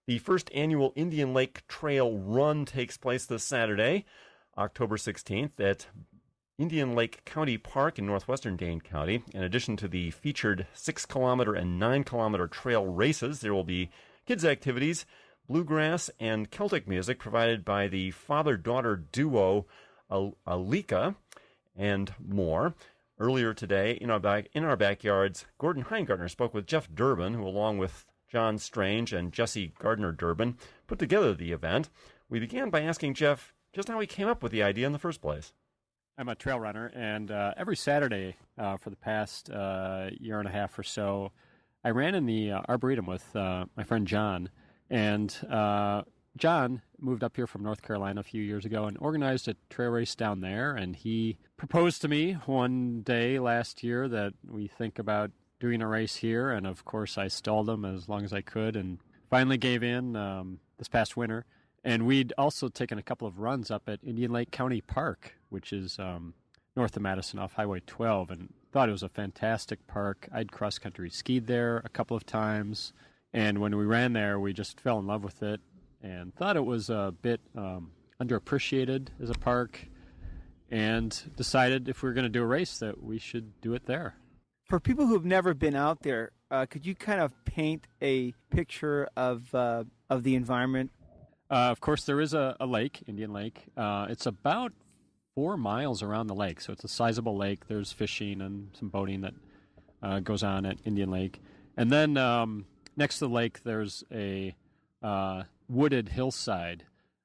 The first annual Indian Lake Trail Run takes place this Saturday, October 16th, at Indian Lake County Park in northwestern Dane County. In addition to the featured 6-kilometer and 9-kilometer trail races, there will be kids' activities, bluegrass, and Celtic music provided by the father-daughter duo Alika, and more. Earlier today, in our backyards, Gordon Heingartner spoke with Jeff Durbin, who, along with John Strange and Jesse Gardner-Durbin, put together the event. We began by asking Jeff just how he came up with the idea in the first place. I'm a trail runner, and every Saturday for the past year and a half or so, I ran in the Arboretum with my friend John. And John moved up here from North Carolina a few years ago and organized a trail race down there. And he proposed to me one day last year that we think about doing a race here, and of course I stalled him as long as I could and finally gave in this past winter. And we'd also taken a couple of runs up at Indian Lake County Park, which is north of Madison off Highway 12, and thought it was a fantastic park. I'd cross-country skied there a couple of times, and when we ran there, we just fell in love with it and thought it was a bit underappreciated as a park, and decided if we were going to do a race that we should do it there. For people who've never been out there, could you kind of paint a picture of the environment? Of course, there is a lake, Indian Lake. It's about 4 miles around the lake, so it's a sizable lake. There's fishing and some boating that goes on at Indian Lake. And then next to the lake, there's a wooded hillside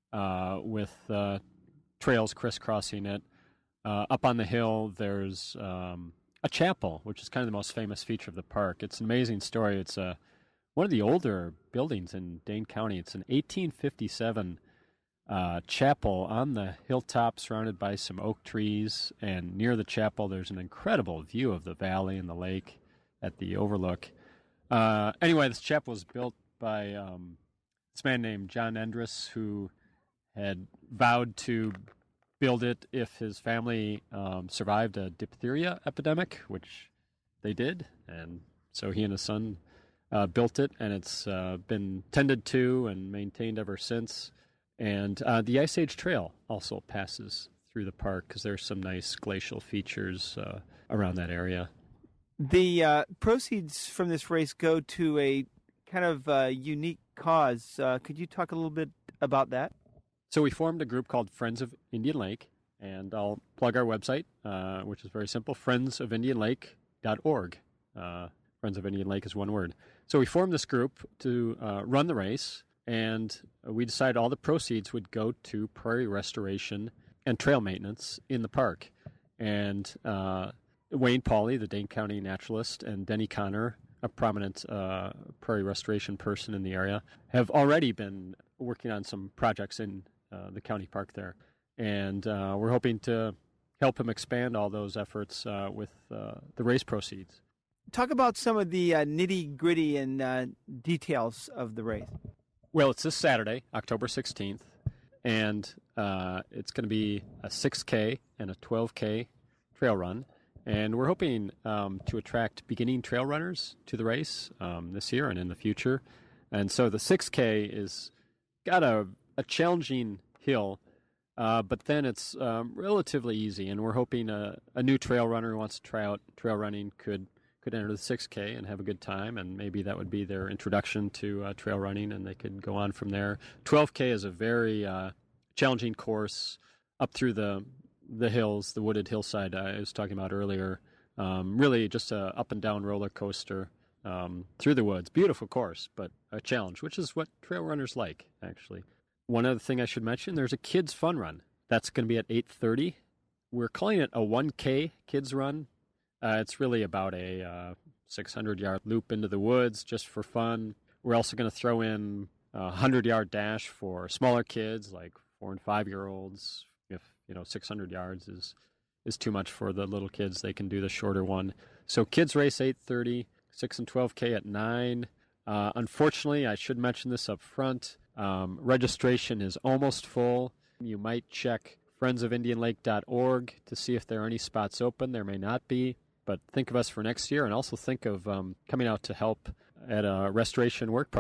with trails crisscrossing it. Up on the hill, there's a chapel, which is kind of the most famous feature of the park. It's an amazing story. It's one of the older buildings in Dane County. It's an 1857 chapel on the hilltop surrounded by some oak trees, and near the chapel there's an incredible view of the valley and the lake at the overlook. Anyway, this chapel was built by this man named John Endress, who had vowed to build it if his family survived a diphtheria epidemic, which they did, and so he and his son built it, and it's been tended to and maintained ever since. And the Ice Age Trail also passes through the park because there's some nice glacial features around that area. The proceeds from this race go to a kind of unique cause. Could you talk a little bit about that? So we formed a group called Friends of Indian Lake, and I'll plug our website, which is very simple, friendsofindianlake.org. Friends of Indian Lake is one word. So we formed this group to run the race, and we decided all the proceeds would go to prairie restoration and trail maintenance in the park. And Wayne Pauley, the Dane County naturalist, and Denny Connor, a prominent prairie restoration person in the area, have already been working on some projects in the county park there. And we're hoping to help him expand all those efforts with the race proceeds. Talk about some of the nitty-gritty and details of the race. Well, it's this Saturday, October 16th, and it's going to be a 6K and a 12K trail run. And we're hoping to attract beginning trail runners to the race this year and in the future. And so the 6K is got a challenging hill, but then it's relatively easy. And we're hoping a new trail runner who wants to try out trail running could enter the 6K and have a good time, and maybe that would be their introduction to trail running, and they could go on from there. 12K is a very challenging course up through the hills, the wooded hillside I was talking about earlier. Really just a up and down roller coaster through the woods. Beautiful course, but a challenge, which is what trail runners like, actually. One other thing I should mention, there's a kids fun run. That's going to be at 8:30. We're calling it a 1K kids run. It's really about a 600-yard loop into the woods just for fun. We're also going to throw in a 100-yard dash for smaller kids, like 4 and 5-year-olds. If 600 yards is too much for the little kids, they can do the shorter one. So kids race 8:30, 6 and 12K at 9. Unfortunately, I should mention this up front. Registration is almost full. You might check friendsofindianlake.org to see if there are any spots open. There may not be. But think of us for next year, and also think of coming out to help at a restoration work party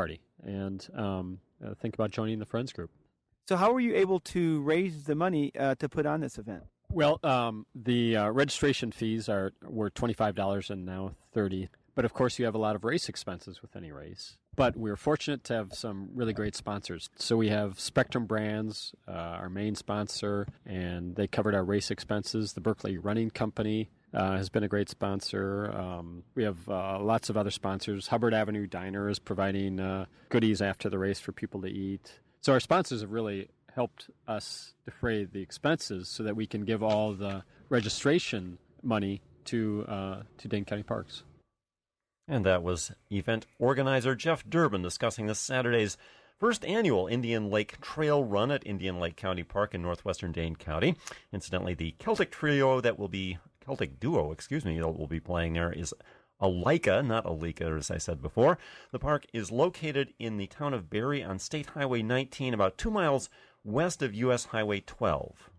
and think about joining the Friends group. So how were you able to raise the money to put on this event? Well, the registration fees were $25 and now $30. But of course, you have a lot of race expenses with any race. But we're fortunate to have some really great sponsors. So we have Spectrum Brands, our main sponsor, and they covered our race expenses. The Berkeley Running Company has been a great sponsor. We have lots of other sponsors. Hubbard Avenue Diner is providing goodies after the race for people to eat. So our sponsors have really helped us defray the expenses so that we can give all the registration money to Dane County Parks. And that was event organizer Jeff Durbin discussing this Saturday's first annual Indian Lake Trail Run at Indian Lake County Park in northwestern Dane County. Incidentally, the Celtic duo that will be playing there is Alika, not Alika, as I said before. The park is located in the town of Barrie on State Highway 19, about 2 miles west of U.S. Highway 12.